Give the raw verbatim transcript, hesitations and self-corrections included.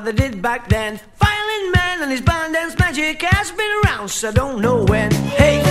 father did back then. Violin man and his band dance magic has been around, so I don't know when. Hey,